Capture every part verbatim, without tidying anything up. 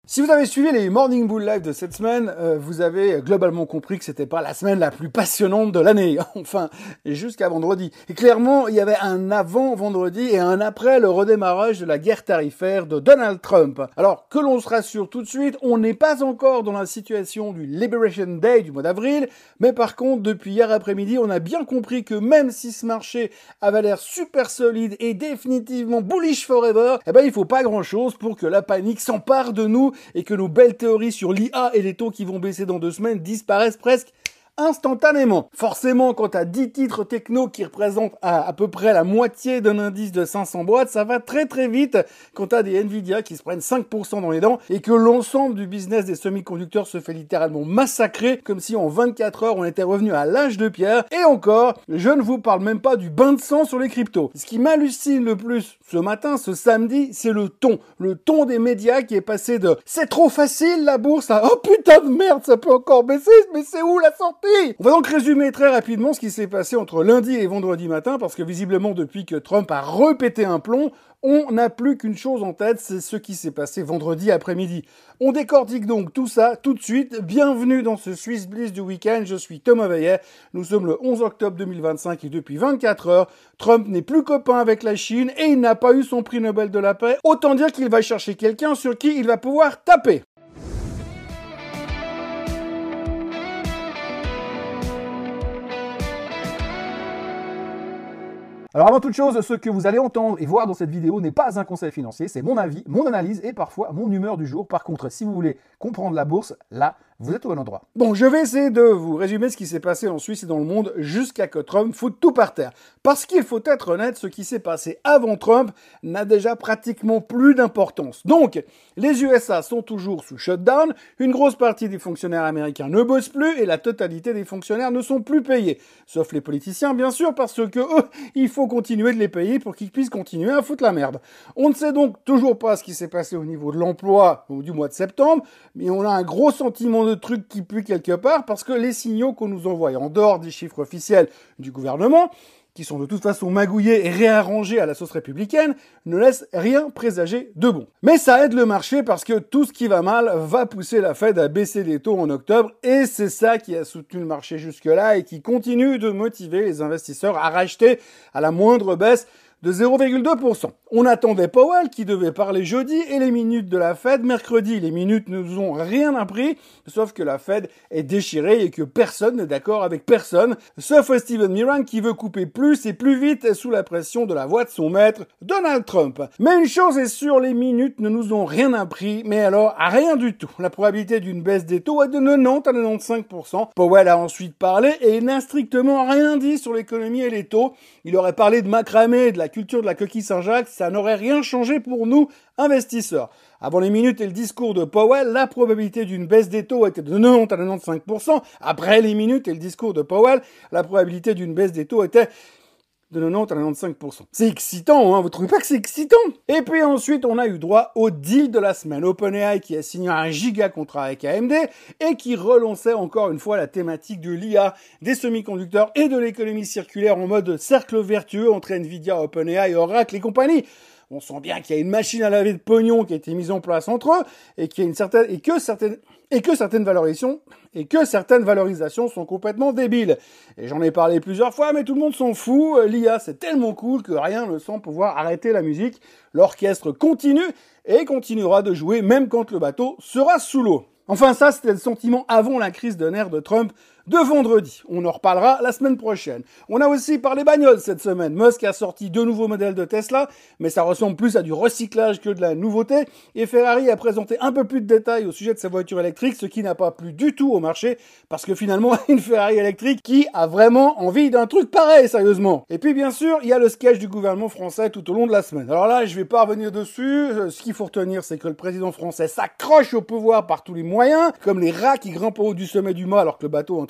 Si vous avez suivi les Morning Bull Live de cette semaine, euh, vous avez globalement compris que c'était pas la semaine la plus passionnante de l'année. Enfin, jusqu'à vendredi. Et clairement, il y avait un avant vendredi et un après le redémarrage de la guerre tarifaire de Donald Trump. Alors, que l'on se rassure tout de suite, on n'est pas encore dans la situation du Liberation Day du mois d'avril, mais par contre, depuis hier après-midi, on a bien compris que même si ce marché avait l'air super solide et définitivement bullish forever, eh ben, il faut pas grand-chose pour que la panique s'empare de nous et que nos belles théories sur l'I A et les taux qui vont baisser dans deux semaines disparaissent presque instantanément. Forcément, quand t'as dix titres techno qui représentent à, à peu près la moitié d'un indice de cinq cents boîtes, ça va très très vite quand t'as des Nvidia qui se prennent cinq pour cent dans les dents et que l'ensemble du business des semi-conducteurs se fait littéralement massacrer comme si en vingt-quatre heures on était revenu à l'âge de pierre. Et encore, je ne vous parle même pas du bain de sang sur les cryptos. Ce qui m'hallucine le plus ce matin, ce samedi, c'est le ton. Le ton des médias qui est passé de « c'est trop facile la bourse » à « oh putain de merde, ça peut encore baisser, mais c'est où la sortie ?» On va donc résumer très rapidement ce qui s'est passé entre lundi et vendredi matin, parce que visiblement depuis que Trump a repété un plomb, on n'a plus qu'une chose en tête, c'est ce qui s'est passé vendredi après-midi. On décortique donc tout ça tout de suite. Bienvenue dans ce Swiss Bliss du week-end, je suis Thomas Veillet. Nous sommes le onze octobre deux mille vingt-cinq et depuis vingt-quatre heures, Trump n'est plus copain avec la Chine et il n'a pas eu son prix Nobel de la paix. Autant dire qu'il va chercher quelqu'un sur qui il va pouvoir taper. Alors avant toute chose, ce que vous allez entendre et voir dans cette vidéo n'est pas un conseil financier, c'est mon avis, mon analyse et parfois mon humeur du jour. Par contre, si vous voulez comprendre la bourse, là, vous êtes au bon endroit. Bon, je vais essayer de vous résumer ce qui s'est passé en Suisse et dans le monde jusqu'à que Trump foute tout par terre. Parce qu'il faut être honnête, ce qui s'est passé avant Trump n'a déjà pratiquement plus d'importance. Donc, les U S A sont toujours sous shutdown, une grosse partie des fonctionnaires américains ne bossent plus et la totalité des fonctionnaires ne sont plus payés. Sauf les politiciens, bien sûr, parce que eux, il faut continuer de les payer pour qu'ils puissent continuer à foutre la merde. On ne sait donc toujours pas ce qui s'est passé au niveau de l'emploi du mois de septembre, mais on a un gros sentiment de truc qui pue quelque part parce que les signaux qu'on nous envoie en dehors des chiffres officiels du gouvernement, qui sont de toute façon magouillés et réarrangés à la sauce républicaine, ne laissent rien présager de bon. Mais ça aide le marché parce que tout ce qui va mal va pousser la Fed à baisser les taux en octobre et c'est ça qui a soutenu le marché jusque-là et qui continue de motiver les investisseurs à racheter à la moindre baisse de zéro virgule deux pour cent. On attendait Powell qui devait parler jeudi et les minutes de la Fed mercredi. Les minutes ne nous ont rien appris, sauf que la Fed est déchirée et que personne n'est d'accord avec personne, sauf Steven Miran qui veut couper plus et plus vite sous la pression de la voix de son maître, Donald Trump. Mais une chose est sûre, les minutes ne nous ont rien appris, mais alors rien du tout. La probabilité d'une baisse des taux est de quatre-vingt-dix à quatre-vingt-quinze pour cent. Powell a ensuite parlé et il n'a strictement rien dit sur l'économie et les taux. Il aurait parlé de macramé et de la culture de la coquille Saint-Jacques, ça n'aurait rien changé pour nous, investisseurs. Avant les minutes et le discours de Powell, la probabilité d'une baisse des taux était de quatre-vingt-dix à quatre-vingt-quinze pour cent. Après les minutes et le discours de Powell, la probabilité d'une baisse des taux était de quatre-vingt-dix à quatre-vingt-quinze pour cent. C'est excitant, hein, vous trouvez pas que c'est excitant? Et puis ensuite, on a eu droit au deal de la semaine. OpenAI qui a signé un giga contrat avec A M D et qui relançait encore une fois la thématique de l'I A, des semi-conducteurs et de l'économie circulaire en mode cercle vertueux entre Nvidia, OpenAI, Oracle et compagnie. On sent bien qu'il y a une machine à laver de pognon qui a été mise en place entre eux et qu'il y a une certaine, et que certaines, et que certaines valorisations, et que certaines valorisations sont complètement débiles. Et j'en ai parlé plusieurs fois, mais tout le monde s'en fout. L'I A, c'est tellement cool que rien ne semble pouvoir arrêter la musique. L'orchestre continue et continuera de jouer même quand le bateau sera sous l'eau. Enfin, ça, c'était le sentiment avant la crise de nerfs de Trump de vendredi. On en reparlera la semaine prochaine. On a aussi parlé bagnoles cette semaine. Musk a sorti deux nouveaux modèles de Tesla, mais ça ressemble plus à du recyclage que de la nouveauté. Et Ferrari a présenté un peu plus de détails au sujet de sa voiture électrique, ce qui n'a pas plu du tout au marché, parce que finalement, une Ferrari électrique qui a vraiment envie d'un truc pareil, sérieusement. Et puis, bien sûr, il y a le sketch du gouvernement français tout au long de la semaine. Alors là, je vais pas revenir dessus. Ce qu'il faut retenir, c'est que le président français s'accroche au pouvoir par tous les moyens, comme les rats qui grimpent au haut du sommet du mât alors que le bateau est en train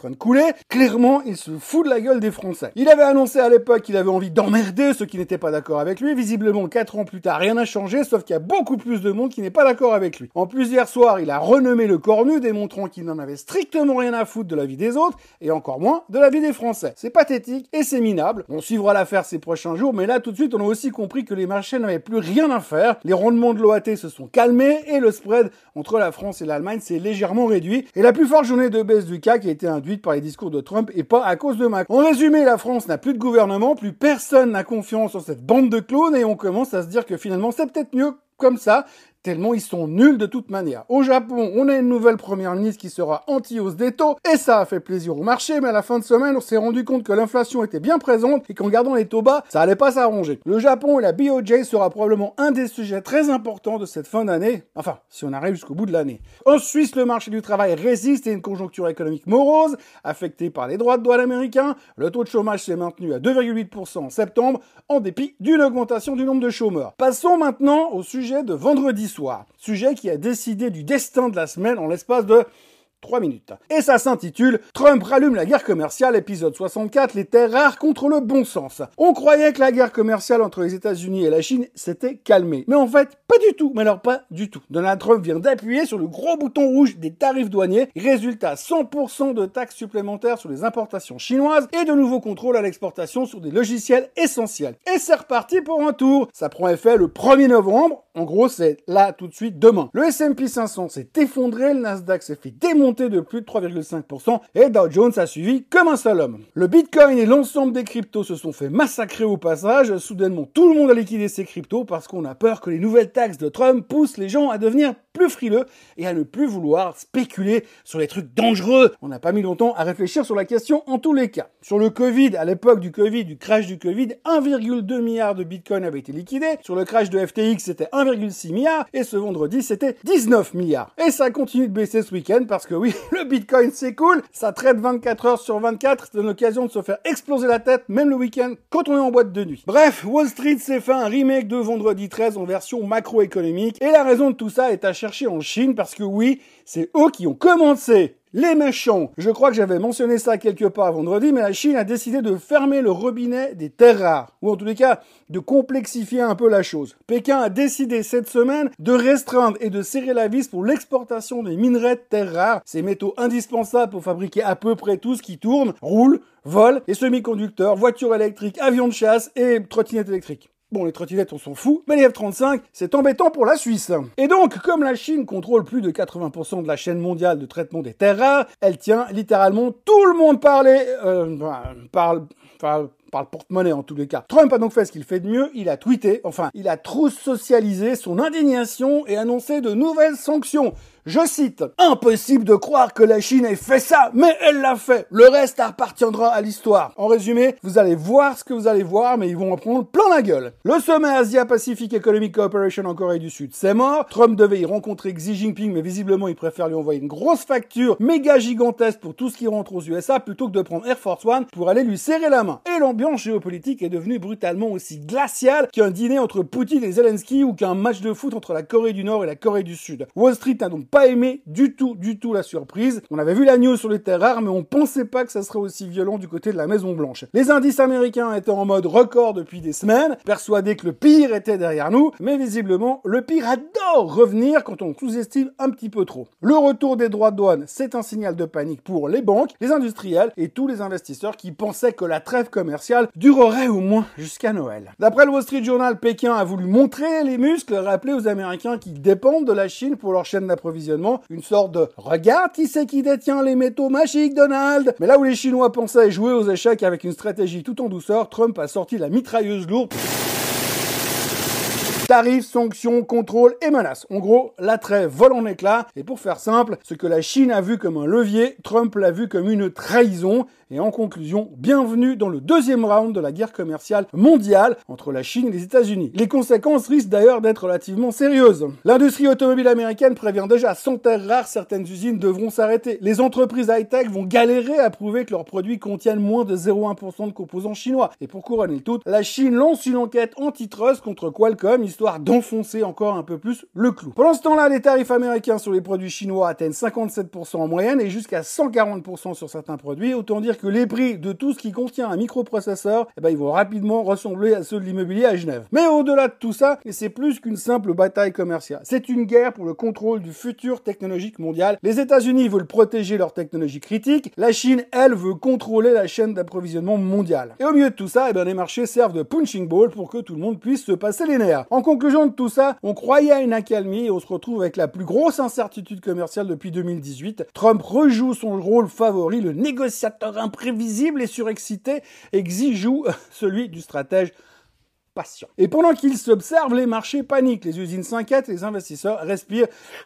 train de couler, clairement, il se fout de la gueule des Français. Il avait annoncé à l'époque qu'il avait envie d'emmerder ceux qui n'étaient pas d'accord avec lui. Visiblement, quatre ans plus tard, rien n'a changé, sauf qu'il y a beaucoup plus de monde qui n'est pas d'accord avec lui. En plus, hier soir, il a renommé le cornu, démontrant qu'il n'en avait strictement rien à foutre de la vie des autres, et encore moins de la vie des Français. C'est pathétique et c'est minable. On suivra l'affaire ces prochains jours, mais là, tout de suite, on a aussi compris que les marchés n'avaient plus rien à faire. Les rendements de l'O A T se sont calmés et le spread entre la France et l'Allemagne s'est légèrement réduit. Et la plus forte journée de baisse du C A C a été induite par les discours de Trump et pas à cause de Macron. En résumé, la France n'a plus de gouvernement, plus personne n'a confiance en cette bande de clones et on commence à se dire que finalement c'est peut-être mieux comme ça, tellement ils sont nuls de toute manière. Au Japon, on a une nouvelle première ministre qui sera anti-hausse des taux, et ça a fait plaisir au marché, mais à la fin de semaine, on s'est rendu compte que l'inflation était bien présente, et qu'en gardant les taux bas, ça allait pas s'arranger. Le Japon et la B O J sera probablement un des sujets très importants de cette fin d'année, enfin, si on arrive jusqu'au bout de l'année. En Suisse, le marché du travail résiste et une conjoncture économique morose, affectée par les droits de douane américains. Le taux de chômage s'est maintenu à deux virgule huit pour cent en septembre, en dépit d'une augmentation du nombre de chômeurs. Passons maintenant au sujet de vendredi soir. Sujet qui a décidé du destin de la semaine en l'espace de trois minutes. Et ça s'intitule « Trump rallume la guerre commerciale, épisode soixante-quatre, les terres rares contre le bon sens ». On croyait que la guerre commerciale entre les États-Unis et la Chine s'était calmée. Mais en fait, pas du tout. Mais alors pas du tout. Donald Trump vient d'appuyer sur le gros bouton rouge des tarifs douaniers. Résultat, cent pour cent de taxes supplémentaires sur les importations chinoises et de nouveaux contrôles à l'exportation sur des logiciels essentiels. Et c'est reparti pour un tour. Ça prend effet le premier novembre. En gros, c'est là tout de suite demain. Le S and P cinq cents s'est effondré, le Nasdaq s'est fait démonter de plus de trois virgule cinq pour cent et Dow Jones a suivi comme un seul homme. Le Bitcoin et l'ensemble des cryptos se sont fait massacrer au passage. Soudainement, tout le monde a liquidé ses cryptos parce qu'on a peur que les nouvelles taxes de Trump poussent les gens à devenir plus frileux et à ne plus vouloir spéculer sur les trucs dangereux. On n'a pas mis longtemps à réfléchir sur la question en tous les cas. Sur le Covid, à l'époque du Covid, du crash du Covid, un virgule deux milliard de Bitcoin avait été liquidé. Sur le crash de F T X, c'était un virgule six milliard et ce vendredi, c'était dix-neuf milliards. Et ça continue de baisser ce week-end parce que oui, le Bitcoin c'est cool, ça traite vingt-quatre heures sur vingt-quatre, c'est une occasion de se faire exploser la tête, même le week-end, quand on est en boîte de nuit. Bref, Wall Street s'est fait un remake de vendredi treize en version macroéconomique et la raison de tout ça est à chercher en Chine parce que oui, c'est eux qui ont commencé. Les méchants. Je crois que j'avais mentionné ça quelque part vendredi, mais la Chine a décidé de fermer le robinet des terres rares. Ou en tous les cas, de complexifier un peu la chose. Pékin a décidé cette semaine de restreindre et de serrer la vis pour l'exportation des minerais de terres rares, ces métaux indispensables pour fabriquer à peu près tout ce qui tourne, roule, vole, et semi-conducteurs, voitures électriques, avions de chasse et trottinettes électriques. Bon, les trottinettes, on s'en fout, mais les F trente-cinq, c'est embêtant pour la Suisse. Et donc, comme la Chine contrôle plus de quatre-vingts pour cent de la chaîne mondiale de traitement des terres rares, elle tient littéralement tout le monde par les... Euh, parle... parle par le porte-monnaie en tous les cas. Trump a donc fait ce qu'il fait de mieux, il a tweeté, enfin, il a trop socialisé son indignation et annoncé de nouvelles sanctions. Je cite, « Impossible de croire que la Chine ait fait ça, mais elle l'a fait. Le reste appartiendra à l'histoire. » En résumé, vous allez voir ce que vous allez voir, mais ils vont en prendre plein la gueule. Le sommet Asia-Pacific Economic Cooperation en Corée du Sud, c'est mort. Trump devait y rencontrer Xi Jinping, mais visiblement, il préfère lui envoyer une grosse facture méga gigantesque pour tout ce qui rentre aux U S A, plutôt que de prendre Air Force One pour aller lui serrer la main. Et l'ambiance géopolitique est devenue brutalement aussi glaciale qu'un dîner entre Poutine et Zelensky ou qu'un match de foot entre la Corée du Nord et la Corée du Sud. Wall Street n'a donc pas aimé du tout, du tout la surprise. On avait vu la news sur les terres rares, mais on pensait pas que ça serait aussi violent du côté de la Maison Blanche. Les indices américains étaient en mode record depuis des semaines, persuadés que le pire était derrière nous, mais visiblement, le pire adore revenir quand on sous-estime un petit peu trop. Le retour des droits de douane, c'est un signal de panique pour les banques, les industriels et tous les investisseurs qui pensaient que la trêve commerciale durerait au moins jusqu'à Noël. D'après le Wall Street Journal, Pékin a voulu montrer les muscles, rappeler aux Américains qu'ils dépendent de la Chine pour leur chaîne d'approvisionnement, une sorte de « regarde qui c'est qui détient les métaux magiques, Donald !» Mais là où les Chinois pensaient jouer aux échecs avec une stratégie tout en douceur, Trump a sorti la mitrailleuse lourde. Tarifs, sanctions, contrôles et menaces. En gros, la trêve vole en éclats. Et pour faire simple, ce que la Chine a vu comme un levier, Trump l'a vu comme une trahison. Et en conclusion, bienvenue dans le deuxième round de la guerre commerciale mondiale entre la Chine et les États-Unis. Les conséquences risquent d'ailleurs d'être relativement sérieuses. L'industrie automobile américaine prévient déjà, sans terres rares, certaines usines devront s'arrêter. Les entreprises high-tech vont galérer à prouver que leurs produits contiennent moins de zéro virgule un pour cent de composants chinois. Et pour couronner le tout, la Chine lance une enquête antitrust contre Qualcomm, histoire d'enfoncer encore un peu plus le clou. Pendant ce temps-là, les tarifs américains sur les produits chinois atteignent cinquante-sept pour cent en moyenne et jusqu'à cent quarante pour cent sur certains produits. Autant dire que les prix de tout ce qui contient un microprocesseur, eh ben, ils vont rapidement ressembler à ceux de l'immobilier à Genève. Mais au-delà de tout ça, c'est plus qu'une simple bataille commerciale. C'est une guerre pour le contrôle du futur technologique mondial. Les États-Unis veulent protéger leur technologie critique. La Chine, elle, veut contrôler la chaîne d'approvisionnement mondiale. Et au milieu de tout ça, eh ben, les marchés servent de punching ball pour que tout le monde puisse se passer les nerfs. En conclusion de tout ça, on croyait à une accalmie et on se retrouve avec la plus grosse incertitude commerciale depuis deux mille dix-huit. Trump rejoue son rôle favori, le négociateur imprévisible et surexcité, et Xi joue celui du stratège patient. Et pendant qu'ils s'observent, les marchés paniquent, les usines s'inquiètent, les investisseurs respirent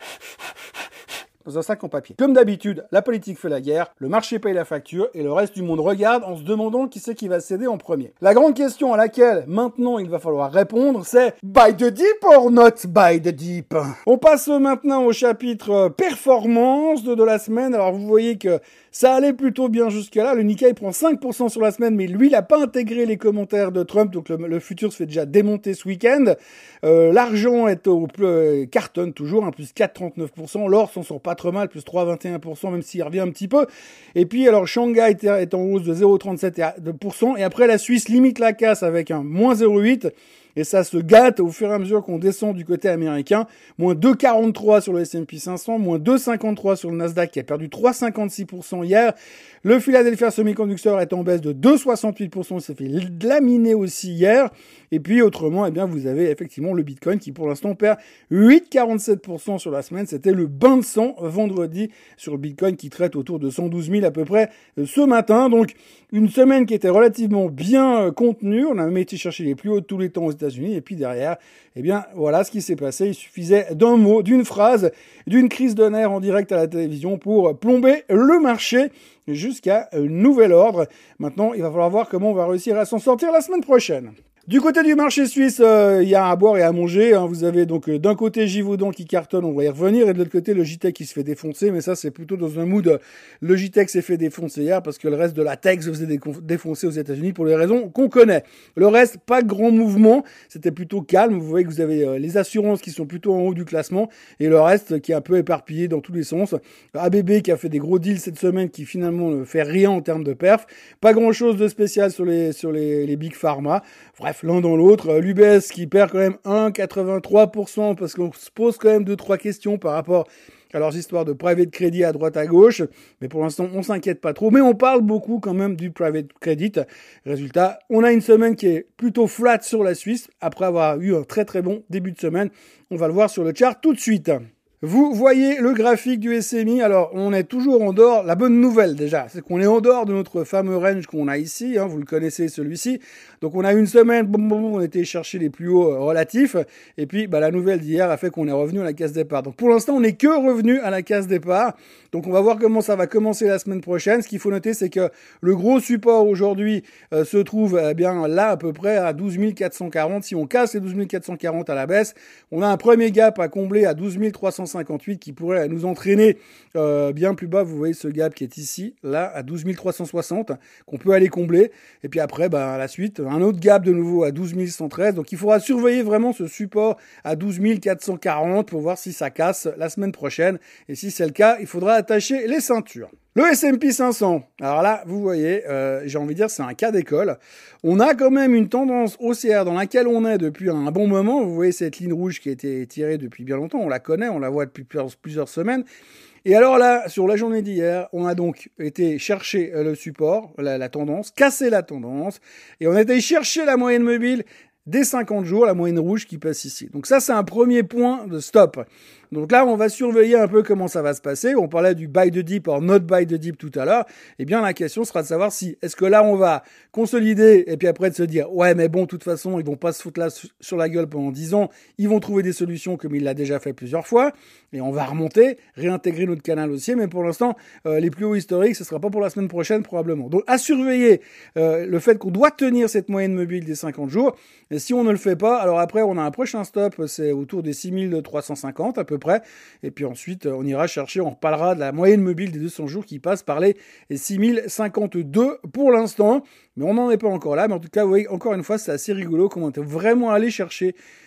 dans un sac en papier. Comme d'habitude, la politique fait la guerre, le marché paye la facture et le reste du monde regarde en se demandant qui c'est qui va céder en premier. La grande question à laquelle maintenant il va falloir répondre, c'est buy the dip or not buy the dip? On passe maintenant au chapitre performance de, de la semaine. Alors vous voyez que ça allait plutôt bien jusque-là. Le Nikkei prend cinq pour cent sur la semaine, mais lui, il n'a pas intégré les commentaires de Trump, donc le, le futur se fait déjà démonter ce week-end. Euh, l'argent est au euh, cartonne toujours, hein, plus quatre virgule trente-neuf pour cent. L'or s'en sort pas trop mal, plus trois virgule vingt et un pour cent, même s'il revient un petit peu. Et puis, alors, Shanghai est, est en hausse de zéro virgule trente-sept pour cent. Et après, la Suisse limite la casse avec un moins zéro virgule huit. Et ça se gâte au fur et à mesure qu'on descend du côté américain. Moins deux virgule quarante-trois sur le S and P cinq cents, moins deux virgule cinquante-trois sur le Nasdaq qui a perdu trois virgule cinquante-six pour cent hier. Le Philadelphia Semiconductor est en baisse de deux virgule soixante-huit pour cent, il s'est fait laminer aussi hier. Et puis autrement, eh bien, vous avez effectivement le Bitcoin qui pour l'instant perd huit virgule quarante-sept pour cent sur la semaine. C'était le bain de sang vendredi sur le Bitcoin qui traite autour de cent douze mille à peu près ce matin. Donc une semaine qui était relativement bien contenue. On a même été chercher les plus hauts de tous les temps aux États-Unis. Et puis derrière, eh bien, voilà ce qui s'est passé. Il suffisait d'un mot, d'une phrase, d'une crise de nerfs en direct à la télévision pour plomber le marché jusqu'à un nouvel ordre. Maintenant, il va falloir voir comment on va réussir à s'en sortir la semaine prochaine. Du côté du marché suisse, il euh, y a à boire et à manger. Hein. Vous avez donc euh, d'un côté Givaudan qui cartonne, on va y revenir, et de l'autre côté le Logitech qui se fait défoncer. Mais ça, c'est plutôt dans un mood. Euh, Logitech s'est fait défoncer hier parce que le reste de la tech se faisait défoncer aux États-Unis pour les raisons qu'on connaît. Le reste, pas grand mouvement. C'était plutôt calme. Vous voyez que vous avez euh, les assurances qui sont plutôt en haut du classement et le reste qui est un peu éparpillé dans tous les sens. A B B qui a fait des gros deals cette semaine qui finalement ne fait rien en termes de perf. Pas grand chose de spécial sur les sur les, les big pharma. Bref, l'un dans l'autre. L'U B S qui perd quand même un virgule quatre-vingt-trois pour cent parce qu'on se pose quand même deux, trois questions par rapport à leurs histoires de private credit à droite à gauche. Mais pour l'instant, on s'inquiète pas trop. Mais on parle beaucoup quand même du private credit. Résultat, on a une semaine qui est plutôt flat sur la Suisse après avoir eu un très très bon début de semaine. On va le voir sur le chart tout de suite. Vous voyez le graphique du S M I. Alors, on est toujours en dehors. La bonne nouvelle, déjà, c'est qu'on est en dehors de notre fameux range qu'on a ici. Hein, vous le connaissez, celui-ci. Donc, on a une semaine, boum, boum, on était chercher les plus hauts euh, relatifs. Et puis, bah, la nouvelle d'hier a fait qu'on est revenu à la case départ. Donc, pour l'instant, on n'est que revenu à la case départ. Donc, on va voir comment ça va commencer la semaine prochaine. Ce qu'il faut noter, c'est que le gros support aujourd'hui euh, se trouve eh bien là, à peu près à douze mille quatre cent quarante. Si on casse les douze mille quatre cent quarante à la baisse, on a un premier gap à combler à douze mille trois cent cinquante-huit qui pourrait nous entraîner euh, bien plus bas. Vous voyez ce gap qui est ici, là, à douze mille trois cent soixante, qu'on peut aller combler. Et puis après, bah, à la suite, un autre gap de nouveau à douze mille cent treize. Donc il faudra surveiller vraiment ce support à douze mille quatre cent quarante pour voir si ça casse la semaine prochaine. Et si c'est le cas, il faudra attacher les ceintures. Le S and P cinq cents, alors là, vous voyez, euh, j'ai envie de dire, c'est un cas d'école. On a quand même une tendance haussière dans laquelle on est depuis un bon moment. Vous voyez cette ligne rouge qui a été tirée depuis bien longtemps. On la connaît, on la voit depuis plusieurs semaines. Et alors là, sur la journée d'hier, on a donc été chercher le support, la, la tendance, casser la tendance, et on a été chercher la moyenne mobile des cinquante jours, la moyenne rouge qui passe ici. Donc ça, c'est un premier point de stop. Donc là, on va surveiller un peu comment ça va se passer. On parlait du buy the dip or not buy the dip tout à l'heure. Eh bien, la question sera de savoir si, est-ce que là, on va consolider et puis après de se dire, ouais, mais bon, de toute façon, ils vont pas se foutre là sur la gueule pendant dix ans. Ils vont trouver des solutions comme il l'a déjà fait plusieurs fois. Et on va remonter, réintégrer notre canal haussier. Mais pour l'instant, euh, les plus hauts historiques, ce sera pas pour la semaine prochaine, probablement. Donc, à surveiller euh, le fait qu'on doit tenir cette moyenne mobile des cinquante jours. Et si on ne le fait pas, alors après, on a un prochain stop, c'est autour des six mille trois cent cinquante à peu près. Et puis ensuite, on ira chercher, on reparlera de la moyenne mobile des deux cents jours qui passe par les six mille cinquante-deux pour l'instant. Mais on n'en est pas encore là. Mais en tout cas, vous voyez, encore une fois, c'est assez rigolo comment on est vraiment allé chercher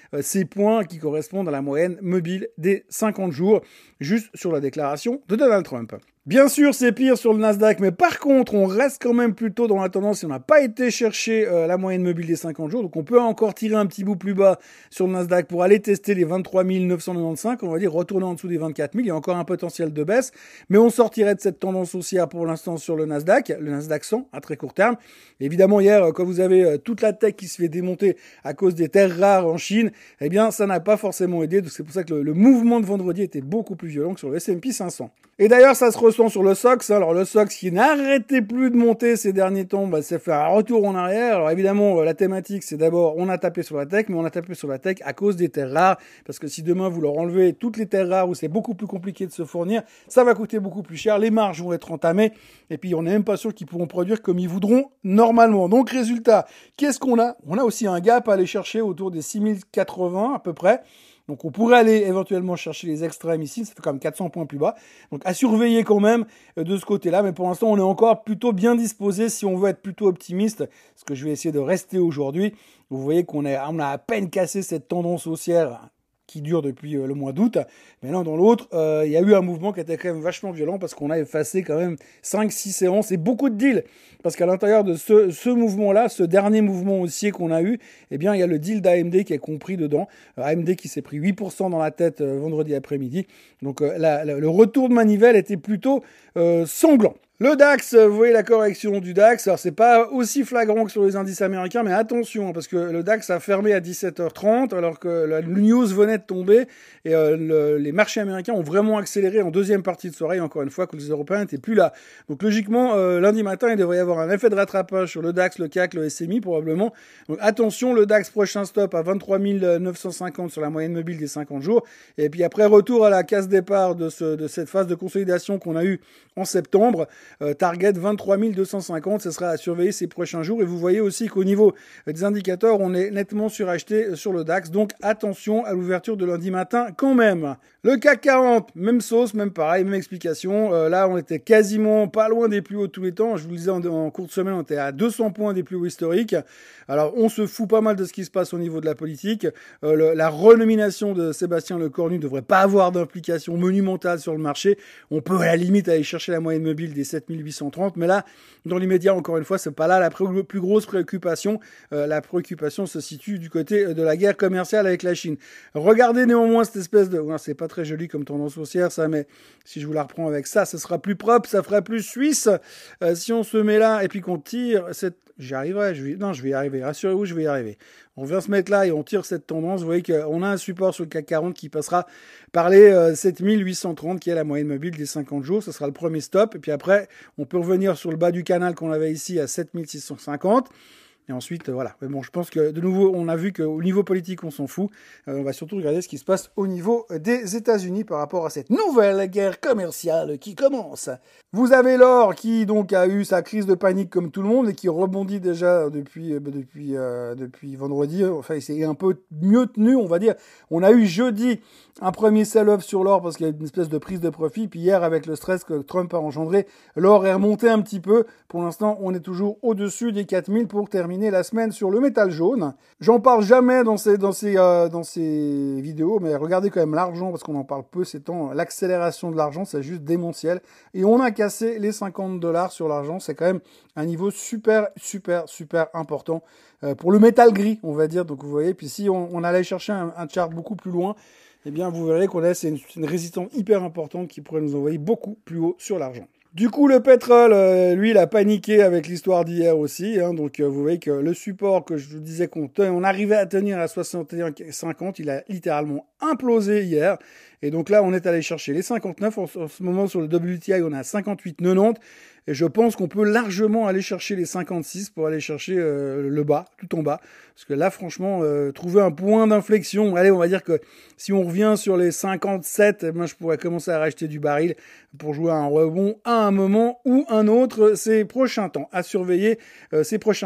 euh, ces points qui correspondent à la moyenne mobile des cinquante jours, juste sur la déclaration de Donald Trump. Bien sûr, c'est pire sur le Nasdaq, mais par contre, on reste quand même plutôt dans la tendance et on n'a pas été chercher euh, la moyenne mobile des cinquante jours. Donc, on peut encore tirer un petit bout plus bas sur le Nasdaq pour aller tester les vingt-trois mille neuf cent quatre-vingt-quinze, on va dire retourner en dessous des vingt-quatre mille. Il y a encore un potentiel de baisse, mais on sortirait de cette tendance haussière pour l'instant sur le Nasdaq, le Nasdaq cent à très court terme. Évidemment, hier, quand vous avez euh, toute la tech qui se fait démonter à cause des terres rares en Chine, eh bien, ça n'a pas forcément aidé. Donc, c'est pour ça que le, le mouvement de vendredi était beaucoup plus violent que sur le S and P cinq cents. Et d'ailleurs, ça se ressent sur le S O X. Alors, le S O X qui n'arrêtait plus de monter ces derniers temps, bah, ça fait un retour en arrière. Alors, évidemment, la thématique, c'est d'abord, on a tapé sur la tech, mais on a tapé sur la tech à cause des terres rares. Parce que si demain, vous leur enlevez toutes les terres rares où c'est beaucoup plus compliqué de se fournir, ça va coûter beaucoup plus cher. Les marges vont être entamées. Et puis, on n'est même pas sûr qu'ils pourront produire comme ils voudront normalement. Donc, résultat, qu'est-ce qu'on a? On a aussi un gap à aller chercher autour des six mille quatre-vingts à peu près. Donc, on pourrait aller éventuellement chercher les extrêmes ici. Ça fait quand même quatre cents points plus bas. Donc, à surveiller quand même de ce côté-là. Mais pour l'instant, on est encore plutôt bien disposé si on veut être plutôt optimiste. Ce que je vais essayer de rester aujourd'hui. Vous voyez qu'on est, on a à peine cassé cette tendance haussière qui dure depuis euh, le mois d'août. Mais l'un dans l'autre, euh, il y a eu un mouvement qui était quand même vachement violent parce qu'on a effacé quand même cinq six séances et beaucoup de deals. Parce qu'à l'intérieur de ce, ce mouvement-là, ce dernier mouvement haussier qu'on a eu, eh bien, il y a le deal d'A M D qui est compris dedans. Euh, A M D qui s'est pris huit pour cent dans la tête euh, vendredi après-midi. Donc, euh, la, la, le retour de manivelle était plutôt euh, sanglant. Le DAX, vous voyez la correction du DAX, alors c'est pas aussi flagrant que sur les indices américains, mais attention, parce que le DAX a fermé à dix-sept heures trente, alors que la news venait de tomber, et euh, le, les marchés américains ont vraiment accéléré en deuxième partie de soirée, encore une fois, que les Européens n'étaient plus là. Donc logiquement, euh, lundi matin, il devrait y avoir un effet de rattrapage sur le DAX, le C A C, le S M I, probablement. Donc attention, le DAX prochain stop à vingt-trois mille neuf cent cinquante sur la moyenne mobile des cinquante jours, et puis après, retour à la case départ de, ce, de cette phase de consolidation qu'on a eue en septembre. Euh, target vingt-trois mille deux cent cinquante, ce sera à surveiller ces prochains jours. Et vous voyez aussi qu'au niveau des indicateurs, on est nettement suracheté sur le DAX. Donc attention à l'ouverture de lundi matin quand même. Le C A C quarante, même sauce, même pareil, même explication. Euh, là, on était quasiment pas loin des plus hauts de tous les temps. Je vous le disais en, en cours de semaine, on était à deux cents points des plus hauts historiques. Alors, on se fout pas mal de ce qui se passe au niveau de la politique. Euh, le, la renomination de Sébastien Lecornu ne devrait pas avoir d'implication monumentale sur le marché. On peut à la limite aller chercher la moyenne mobile des sept mille huit cent trente, mais là, dans l'immédiat, encore une fois, c'est pas là la pré- plus grosse préoccupation. Euh, la préoccupation se situe du côté de la guerre commerciale avec la Chine. Regardez néanmoins cette espèce de... Ouais, c'est pas très joli comme tendance haussière, ça, mais si je vous la reprends avec ça, ce sera plus propre, ça fera plus suisse. Euh, si on se met là et puis qu'on tire cette... J'y arriverai, je vais... non, je vais y arriver. Rassurez-vous, je vais y arriver. On vient se mettre là et on tire cette tendance. Vous voyez qu'on a un support sur le C A C quarante qui passera par les euh, sept mille huit cent trente, qui est la moyenne mobile des cinquante jours. Ce sera le premier stop. Et puis après, on peut revenir sur le bas du canal qu'on avait ici à sept mille six cent cinquante. Et ensuite, euh, voilà. Mais bon, je pense que de nouveau, on a vu qu'au niveau politique, on s'en fout. Euh, on va surtout regarder ce qui se passe au niveau des États-Unis par rapport à cette nouvelle guerre commerciale qui commence. Vous avez l'or qui donc a eu sa crise de panique comme tout le monde et qui rebondit déjà depuis euh, depuis euh, depuis vendredi. Enfin, c'est un peu mieux tenu, on va dire. On a eu jeudi un premier sell-off sur l'or parce qu'il y a une espèce de prise de profit. Puis hier, avec le stress que Trump a engendré, l'or est remonté un petit peu. Pour l'instant, on est toujours au-dessus des quatre mille pour terminer la semaine sur le métal jaune. J'en parle jamais dans ces dans ces euh, dans ces vidéos, mais regardez quand même l'argent parce qu'on en parle peu ces temps. L'accélération de l'argent, c'est juste démentiel. Et on a cassé les cinquante dollars sur l'argent. C'est quand même un niveau super super super important euh, pour le métal gris, on va dire. Donc vous voyez. Puis si on, on allait chercher un, un chart beaucoup plus loin, eh bien vous verrez qu'on a c'est une, une résistance hyper importante qui pourrait nous envoyer beaucoup plus haut sur l'argent. Du coup, le pétrole, euh, lui, il a paniqué avec l'histoire d'hier aussi. Hein, donc, euh, vous voyez que le support que je vous disais qu'on on arrivait à tenir à soixante et un virgule cinquante, il a littéralement implosé hier. Et donc là, on est allé chercher les cinquante-neuf. En, en ce moment, sur le W T I, on est à cinquante-huit virgule quatre-vingt-dix. Et je pense qu'on peut largement aller chercher les cinquante-six pour aller chercher euh, le bas, tout en bas. Parce que là, franchement, euh, trouver un point d'inflexion, allez, on va dire que si on revient sur les cinquante-sept, moi, je pourrais commencer à racheter du baril pour jouer un rebond à un moment ou un autre ces prochains temps, à surveiller euh, ces prochains jours.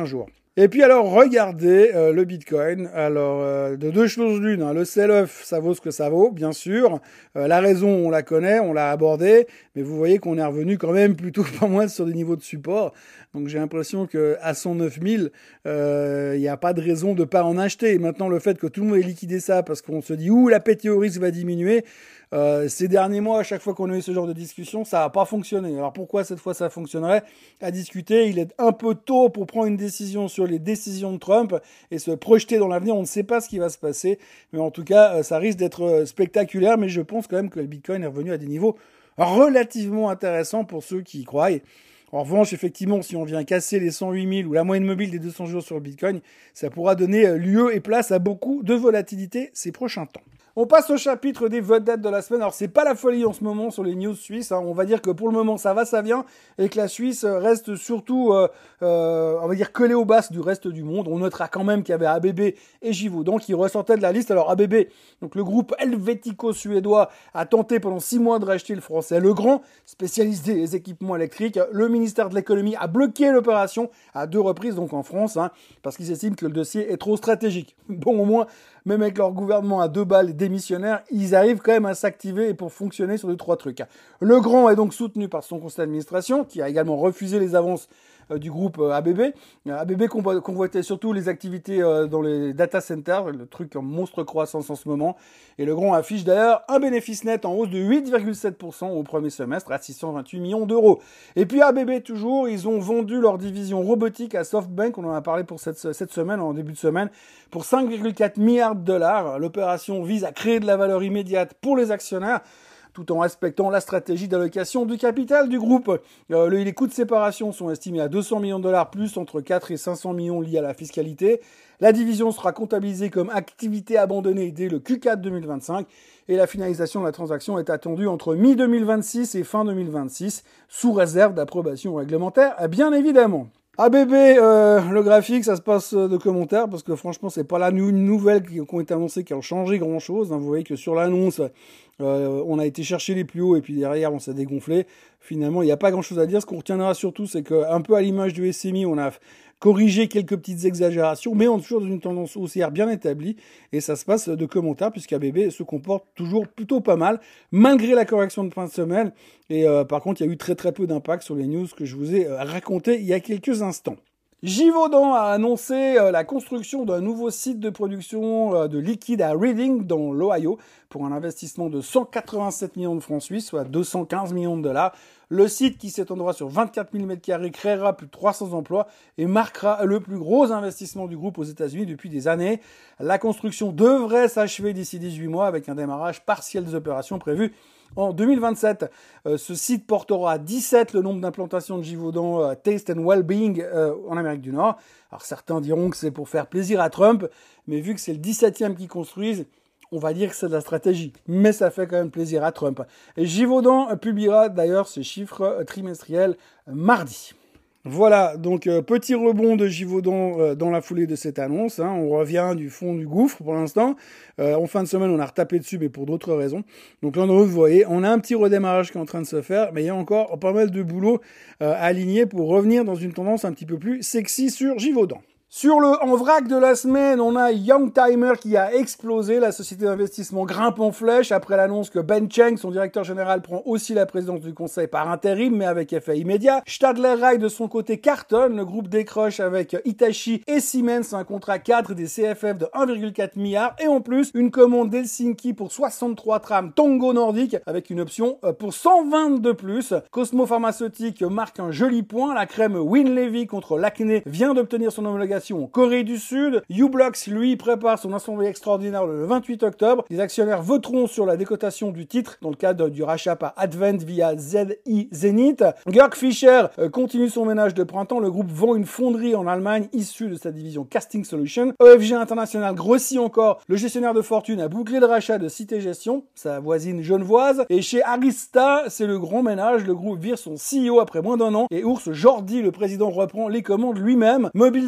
Et puis alors, regardez euh, le Bitcoin. Alors, euh, de deux choses l'une, hein. Le sell-off, ça vaut ce que ça vaut, bien sûr. Euh, la raison, on la connaît, on l'a abordée. Mais vous voyez qu'on est revenu quand même plutôt pas moins sur des niveaux de support. Donc j'ai l'impression que à cent neuf mille, il euh, n'y a pas de raison de pas en acheter. Et maintenant, le fait que tout le monde ait liquidé ça parce qu'on se dit « Ouh, la P T O risque va diminuer », Euh, ces derniers mois, à chaque fois qu'on a eu ce genre de discussion, ça n'a pas fonctionné. Alors pourquoi cette fois ça fonctionnerait? À discuter, il est un peu tôt pour prendre une décision sur les décisions de Trump et se projeter dans l'avenir. On ne sait pas ce qui va se passer, mais en tout cas, ça risque d'être spectaculaire. Mais je pense quand même que le Bitcoin est revenu à des niveaux relativement intéressants pour ceux qui y croient. En revanche, effectivement, si on vient casser les cent huit mille ou la moyenne mobile des deux cents jours sur le Bitcoin, ça pourra donner lieu et place à beaucoup de volatilité ces prochains temps. On passe au chapitre des vedettes de la semaine. Alors, c'est pas la folie en ce moment sur les news suisses, hein. On va dire que pour le moment, ça va, ça vient, et que la Suisse reste surtout, euh, euh, on va dire, collée aux basses du reste du monde. On notera quand même qu'il y avait A B B et Givaudan qui ressortaient de la liste. Alors, A B B, donc le groupe helvético-suédois, a tenté pendant six mois de racheter le français Legrand, spécialisé des équipements électriques. Le ministère de l'économie a bloqué l'opération à deux reprises, donc en France, hein, parce qu'ils estiment que le dossier est trop stratégique. Bon, au moins, même avec leur gouvernement à deux balles démissionnaire, ils arrivent quand même à s'activer et pour fonctionner sur deux, trois trucs. Legrand est donc soutenu par son conseil d'administration, qui a également refusé les avances euh, du groupe euh, A B B. Euh, A B B convo- convoitait surtout les activités euh, dans les data centers, le truc en monstre croissance en ce moment. Et Legrand affiche d'ailleurs un bénéfice net en hausse de huit virgule sept pour cent au premier semestre à six cent vingt-huit millions d'euros. Et puis A B B toujours, ils ont vendu leur division robotique à SoftBank, on en a parlé pour cette, cette semaine, en début de semaine, pour cinq virgule quatre milliards de dollars. L'opération vise à créer de la valeur immédiate pour les actionnaires, tout en respectant la stratégie d'allocation du capital du groupe. Euh, les coûts de séparation sont estimés à deux cents millions de dollars, plus entre quatre et cinq cents millions liés à la fiscalité. La division sera comptabilisée comme activité abandonnée dès le Q quatre deux mille vingt-cinq et la finalisation de la transaction est attendue entre mi deux mille vingt-six et fin deux mille vingt-six, sous réserve d'approbation réglementaire, bien évidemment. A B B, euh, le graphique, ça se passe de commentaires, parce que franchement, c'est pas là une nouvelle qui, qui ont été annoncées qui ont changé grand-chose. Hein. Vous voyez que sur l'annonce, euh, on a été chercher les plus hauts, et puis derrière, on s'est dégonflé. Finalement, il n'y a pas grand-chose à dire. Ce qu'on retiendra surtout, c'est qu'un peu à l'image du S M I, on a corrigé quelques petites exagérations, mais on est toujours dans une tendance haussière bien établie, et ça se passe de commentaires, puisqu'A B B se comporte toujours plutôt pas mal, malgré la correction de fin de semaine, et euh, par contre, il y a eu très très peu d'impact sur les news que je vous ai euh, racontées il y a quelques instants. Givaudan a annoncé euh, la construction d'un nouveau site de production euh, de liquide à Reading, dans l'Ohio, pour un investissement de cent quatre-vingt-sept millions de francs suisses, soit deux cent quinze millions de dollars. Le site, qui s'étendra sur vingt-quatre mille mètres carrés, créera plus de trois cents emplois et marquera le plus gros investissement du groupe aux États-Unis depuis des années. La construction devrait s'achever d'ici dix-huit mois, avec un démarrage partiel des opérations prévues en deux mille vingt-sept. Euh, ce site portera à dix-sept le nombre d'implantations de Givaudan euh, Taste and Wellbeing euh, en Amérique du Nord. Alors certains diront que c'est pour faire plaisir à Trump, mais vu que c'est le dix-septième qu'ils construisent, on va dire que c'est de la stratégie. Mais ça fait quand même plaisir à Trump. Et Givaudan euh, publiera d'ailleurs ses chiffres euh, trimestriels euh, mardi. Voilà, donc euh, petit rebond de Givaudan euh, dans la foulée de cette annonce. Hein. On revient du fond du gouffre pour l'instant. Euh, en fin de semaine, on a retapé dessus, mais pour d'autres raisons. Donc là, vous voyez, on a un petit redémarrage qui est en train de se faire, mais il y a encore pas mal de boulot euh, à aligner pour revenir dans une tendance un petit peu plus sexy sur Givaudan. Sur le en vrac de la semaine, on a Youngtimer qui a explosé. La société d'investissement grimpe en flèche après l'annonce que Ben Cheng, son directeur général, prend aussi la présidence du conseil par intérim, mais avec effet immédiat. Stadler Rail, de son côté, cartonne. Le groupe décroche avec Hitachi et Siemens un contrat cadre des C F F de un virgule quatre milliard et en plus une commande d'Helsinki pour soixante-trois trams Tongo nordique avec une option pour cent vingt de plus. Cosmo Pharmaceutique marque un joli point. La crème Winlevi contre l'acné vient d'obtenir son homologation en Corée du Sud. U-Blox, lui, prépare son assemblée extraordinaire le vingt-huit octobre. Les actionnaires voteront sur la décotation du titre dans le cadre du rachat par Advent via Z I Zenith. Georg Fischer continue son ménage de printemps. Le groupe vend une fonderie en Allemagne issue de sa division Casting Solutions. O F G International grossit encore. Le gestionnaire de fortune a bouclé le rachat de Cité Gestion, sa voisine genevoise. Et chez Arista, c'est le grand ménage. Le groupe vire son C E O après moins d'un an. Et Urs Jordi, le président, reprend les commandes lui-même. Mobile Zone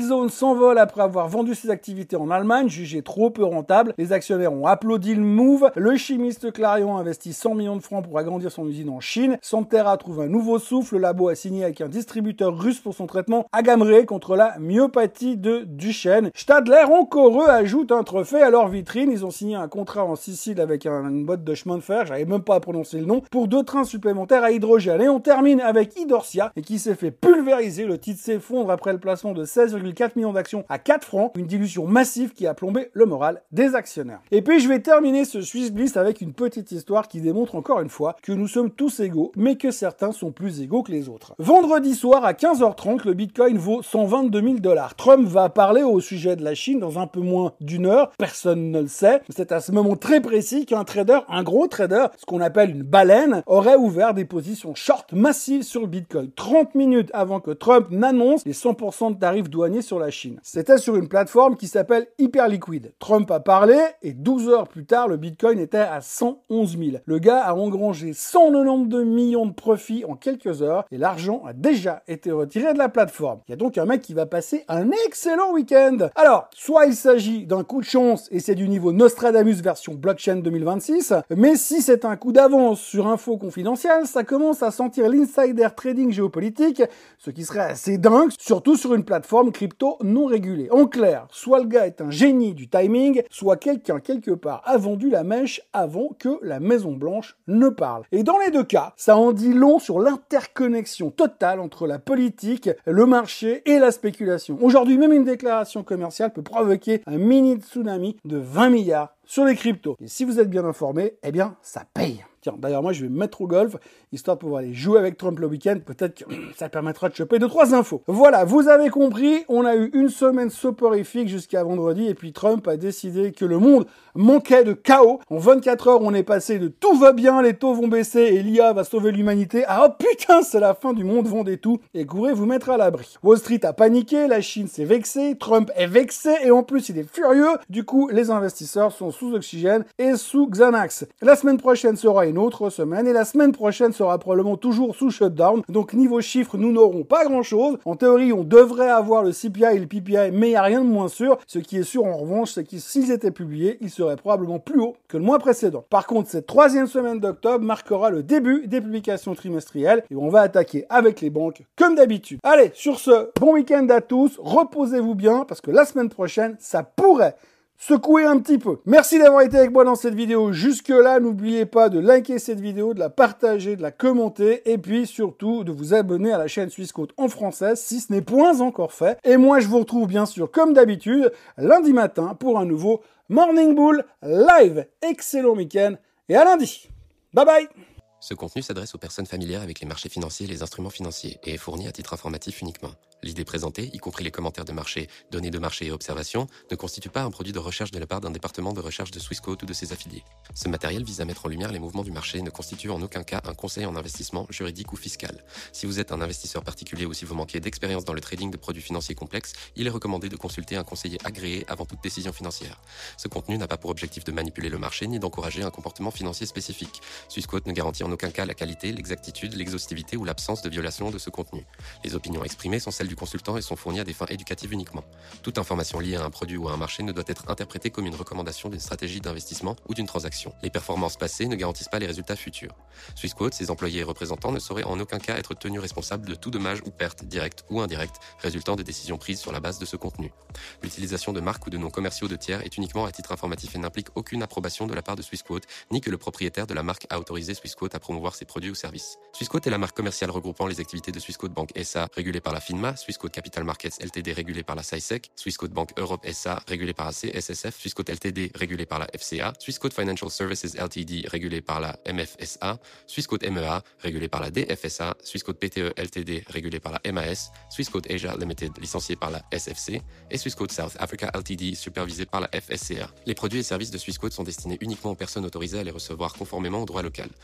s'envole après avoir vendu ses activités en Allemagne, jugées trop peu rentables. Les actionnaires ont applaudi le move. Le chimiste Clarion investit cent millions de francs pour agrandir son usine en Chine. Santhera trouve un nouveau souffle. Le labo a signé avec un distributeur russe pour son traitement Agamree contre la myopathie de Duchenne. Stadler, encore eux, ajoute un trophée à leur vitrine. Ils ont signé un contrat en Sicile avec un, une boîte de chemin de fer, j'arrive même pas à prononcer le nom, pour deux trains supplémentaires à hydrogène. Et on termine avec Idorsia, et qui s'est fait pulvériser. Le titre s'effondre après le placement de seize virgule quatre millions d'actions à quatre francs. Une dilution massive qui a plombé le moral des actionnaires. Et puis je vais terminer ce Swiss Bliss avec une petite histoire qui démontre encore une fois que nous sommes tous égaux, mais que certains sont plus égaux que les autres. Vendredi soir à quinze heures trente, le Bitcoin vaut cent vingt-deux mille dollars. Trump va parler au sujet de la Chine dans un peu moins d'une heure. Personne ne le sait. C'est à ce moment très précis qu'un trader, un gros trader, ce qu'on appelle une baleine, aurait ouvert des positions short massives sur le Bitcoin trente minutes avant que Trump n'annonce les cent pour cent de tarifs douaniers sur la Chine. C'était sur une plateforme qui s'appelle Hyperliquid. Trump a parlé et douze heures plus tard, le Bitcoin était à cent onze mille. Le gars a engrangé cent quatre-vingt-douze millions de profits en quelques heures et l'argent a déjà été retiré de la plateforme. Il y a donc un mec qui va passer un excellent week-end. Alors, soit il s'agit d'un coup de chance et c'est du niveau Nostradamus version blockchain deux mille vingt-six, mais si c'est un coup d'avance sur info confidentielle, ça commence à sentir l'insider trading géopolitique, ce qui serait assez dingue, surtout sur une plateforme crypto non régulée. En clair, soit le gars est un génie du timing, soit quelqu'un quelque part a vendu la mèche avant que la Maison Blanche ne parle. Et dans les deux cas, ça en dit long sur l'interconnexion totale entre la politique, le marché et la spéculation. Aujourd'hui, même une déclaration commerciale peut provoquer un mini tsunami de vingt milliards sur les cryptos. Et si vous êtes bien informé, eh bien, ça paye. Tiens, d'ailleurs, moi, je vais me mettre au golf, histoire de pouvoir aller jouer avec Trump le week-end. Peut-être que ça permettra de choper deux, trois infos. Voilà, vous avez compris, on a eu une semaine soporifique jusqu'à vendredi, et puis Trump a décidé que le monde manquait de chaos. En vingt-quatre heures, on est passé de tout va bien, les taux vont baisser, et l'I A va sauver l'humanité, à oh putain, c'est la fin du monde, vendez tout, et courez vous mettre à l'abri. Wall Street a paniqué, la Chine s'est vexée, Trump est vexé, et en plus, il est furieux. Du coup, les investisseurs sont sous oxygène et sous Xanax. La semaine prochaine sera une autre semaine et la semaine prochaine sera probablement toujours sous shutdown. Donc niveau chiffres, nous n'aurons pas grand chose. En théorie, on devrait avoir le C P I et le P P I, mais il n'y a rien de moins sûr. Ce qui est sûr en revanche, c'est que s'ils étaient publiés, ils seraient probablement plus hauts que le mois précédent. Par contre, cette troisième semaine d'octobre marquera le début des publications trimestrielles et on va attaquer avec les banques comme d'habitude. Allez, sur ce, bon week-end à tous, reposez-vous bien parce que la semaine prochaine, ça pourrait secouer un petit peu. Merci d'avoir été avec moi dans cette vidéo jusque-là. N'oubliez pas de liker cette vidéo, de la partager, de la commenter et puis surtout de vous abonner à la chaîne Swissquote en français si ce n'est point encore fait. Et moi, je vous retrouve bien sûr comme d'habitude lundi matin pour un nouveau Morning Bull live. Excellent week-end et à lundi. Bye bye. Ce contenu s'adresse aux personnes familières avec les marchés financiers et les instruments financiers et est fourni à titre informatif uniquement. L'idée présentée, y compris les commentaires de marché, données de marché et observations, ne constitue pas un produit de recherche de la part d'un département de recherche de Swissquote ou de ses affiliés. Ce matériel vise à mettre en lumière les mouvements du marché et ne constitue en aucun cas un conseil en investissement juridique ou fiscal. Si vous êtes un investisseur particulier ou si vous manquez d'expérience dans le trading de produits financiers complexes, il est recommandé de consulter un conseiller agréé avant toute décision financière. Ce contenu n'a pas pour objectif de manipuler le marché ni d'encourager un comportement financier spécifique. Swissquote ne garantit en aucun cas la qualité, l'exactitude, l'exhaustivité ou l'absence de violation de ce contenu. Les opinions exprimées sont celles du consultant et sont fournies à des fins éducatives uniquement. Toute information liée à un produit ou à un marché ne doit être interprétée comme une recommandation d'une stratégie d'investissement ou d'une transaction. Les performances passées ne garantissent pas les résultats futurs. Swissquote, ses employés et représentants ne sauraient en aucun cas être tenus responsables de tout dommage ou perte, directe ou indirecte, résultant de décisions prises sur la base de ce contenu. L'utilisation de marques ou de noms commerciaux de tiers est uniquement à titre informatif et n'implique aucune approbation de la part de Swissquote, ni que le propriétaire de la marque a autorisé Swissquote à promouvoir ses produits ou services. Swissquote est la marque commerciale regroupant les activités de Swissquote Bank S A, régulée par la FINMA, Swissquote Capital Markets L T D, régulée par la S A I S E C, Swissquote Bank Europe S A, régulée par la C S S F, Swissquote L T D, régulée par la F C A, Swissquote Financial Services L T D, régulée par la M F S A, Swissquote M E A, régulée par la D F S A, Swissquote P T E L T D, régulée par la M A S, Swissquote Asia Limited, licenciée par la S F C, et Swissquote South Africa L T D, supervisée par la F S C A. Les produits et services de Swissquote sont destinés uniquement aux personnes autorisées à les recevoir conformément au droit local. Tout investissement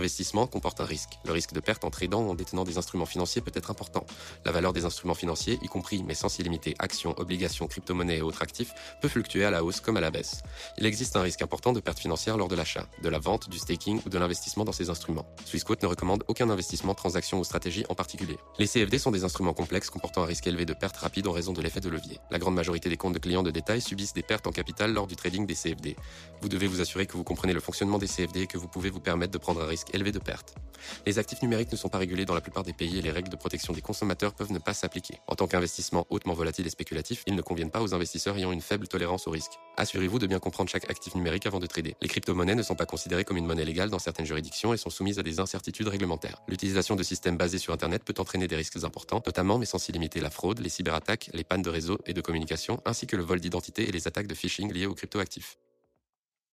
investissement comporte un risque. Le risque de perte en tradant ou en détenant des instruments financiers peut être important. La valeur des instruments financiers, y compris mais sans s'y limiter actions, obligations, crypto-monnaies et autres actifs, peut fluctuer à la hausse comme à la baisse. Il existe un risque important de perte financière lors de l'achat, de la vente, du staking ou de l'investissement dans ces instruments. Swissquote ne recommande aucun investissement, transaction ou stratégie en particulier. Les C F D sont des instruments complexes comportant un risque élevé de perte rapide en raison de l'effet de levier. La grande majorité des comptes de clients de détail subissent des pertes en capital lors du trading des C F D. Vous devez vous assurer que vous comprenez le fonctionnement des C F D et que vous pouvez vous permettre de prendre un risque élevé de perte. Les actifs numériques ne sont pas régulés dans la plupart des pays et les règles de protection des consommateurs peuvent ne pas s'appliquer. En tant qu'investissement hautement volatile et spéculatif, ils ne conviennent pas aux investisseurs ayant une faible tolérance au risque. Assurez-vous de bien comprendre chaque actif numérique avant de trader. Les crypto-monnaies ne sont pas considérées comme une monnaie légale dans certaines juridictions et sont soumises à des incertitudes réglementaires. L'utilisation de systèmes basés sur Internet peut entraîner des risques importants, notamment mais sans s'y limiter la fraude, les cyberattaques, les pannes de réseau et de communication, ainsi que le vol d'identité et les attaques de phishing liées aux cryptoactifs.